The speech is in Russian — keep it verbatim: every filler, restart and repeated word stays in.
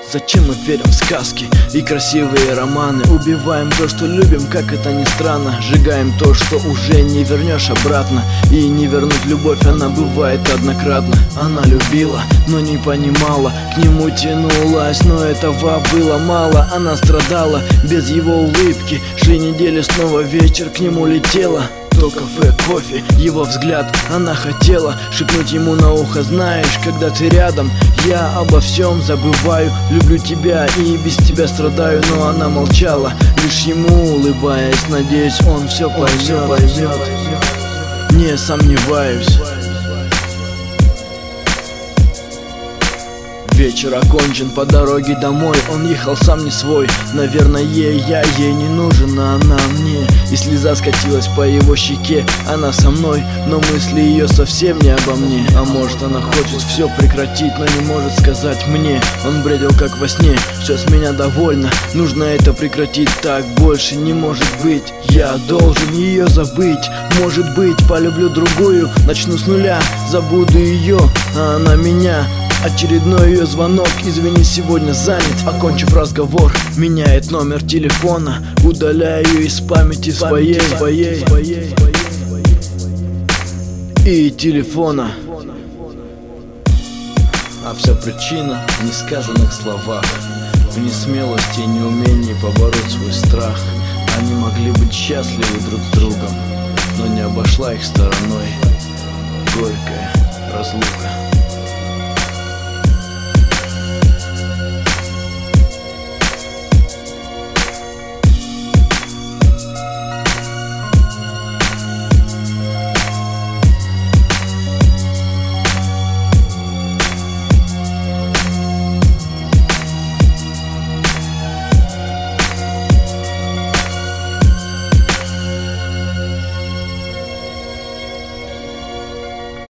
Зачем мы верим в сказки и красивые романы? Убиваем то, что любим, как это ни странно. Сжигаем то, что уже не вернешь обратно. И не вернуть любовь, она бывает однократно. Она любила, но не понимала, к нему тянулась, но этого было мало. Она страдала без его улыбки. Шли недели, снова вечер, к нему летела. То кафе, кофе, его взгляд. Она хотела шепнуть ему на ухо: знаешь, когда ты рядом, я обо всем забываю. Люблю тебя и без тебя страдаю. Но она молчала, лишь ему улыбаясь, надеясь, он все поймет. Не сомневаюсь. Вечер окончен, по дороге домой он ехал сам не свой. Наверное, я ей не нужен, а она мне. И слеза скатилась по его щеке. Она со мной, но мысли ее совсем не обо мне. А может, она хочет все прекратить, но не может сказать мне. Он бредил как во сне, все с меня довольно. Нужно это прекратить, так больше не может быть. Я должен ее забыть. Может быть, полюблю другую, начну с нуля, забуду ее, а она меня. Очередной ее звонок: извини, сегодня занят. Окончив разговор, меняет номер телефона. Удаляю из памяти своей, своей, своей и телефона. А вся причина в несказанных словах, в несмелости и неумении побороть свой страх. Они могли быть счастливы друг с другом, но не обошла их стороной горькая разлука.